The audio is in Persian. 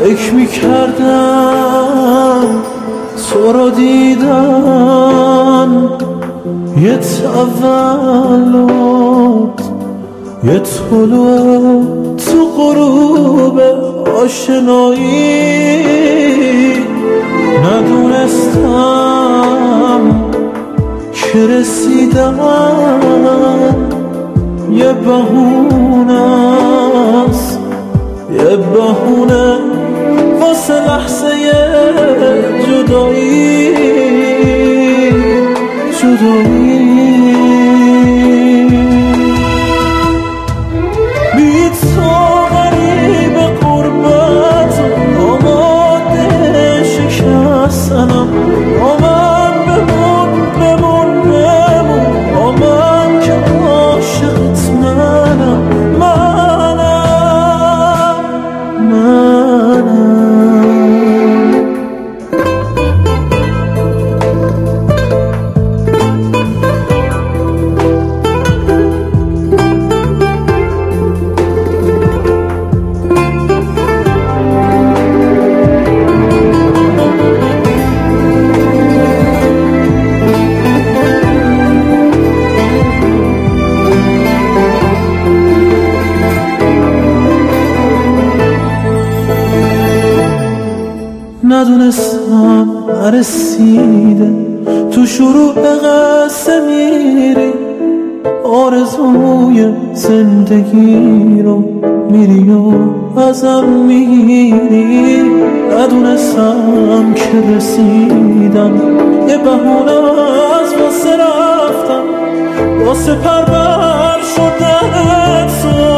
فکر میکردم تو رو دیدن یه تولد، یه طلوع تو غروب آشنایی. ندونستم که رسیدن یه بهونه است، یه بهونه واسه لحظه جدایی، جدایی. بی تو غریب قربت آماده شکستنم، آمن بمون بمون بمون، آمن که عاشقت منم، ندونستم نرسیده تو شروع قصه میری، آرزوی زندگی رو میری و ازم میگیری. ندونستم که رسیدم یه بهونه از واسه رفتم، واسه پرور شدن تو.